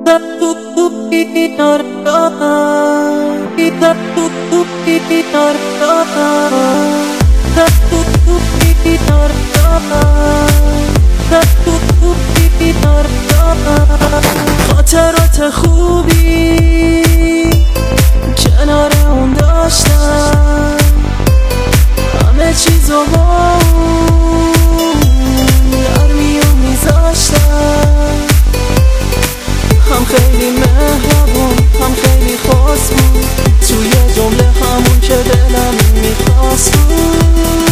خاطرات خوبی کنار اون داشتم، همه چیزو با اون در میون میذاشتم. هم خیلی مهربون هم خیلی خاص بود، توی جمله همون که دلم میخواست بود.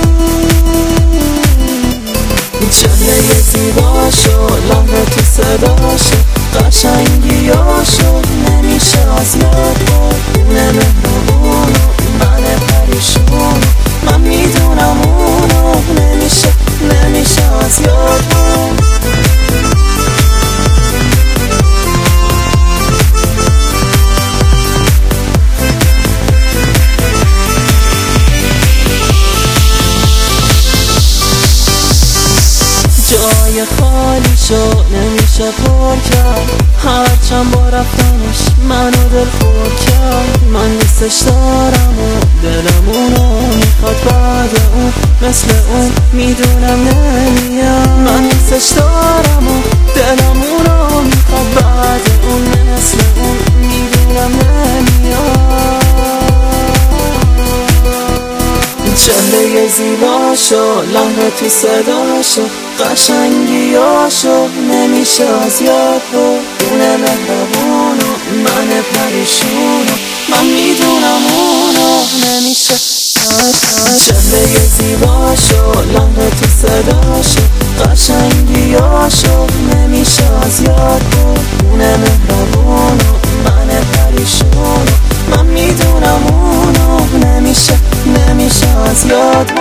چهره زیباشو، لحن تو صداشو، قشنگیاشو نمیشه از یاد برد. اونه مهربونو، من پریشونو، من میدونم اونو نمیشه از یاد برد. جای خالی شو نمیشه پر کرد، هرچند با رفتنش منو دل خور کرد. من دوستش دارم و دلم اونو میخواد، بعد اون مثل اون میدونم نمیاد. من دوستش دارم و دلم اونو میخواد، بعد اون مثل اون میدونم نمیاد. چهره زیباشو، لحن تو صداشو، قشنگیاشو نمیشه از یاد برد. اونه مهربونو، من پریشونو، من میدونم اونو نمیشه. چهره زیباشو، لحن تو صداشو، قشنگیاشو نمیشه از یاد برد. اونه مهربونو، من پریشونو، من میدونم اونو نمیشه از یاد برد.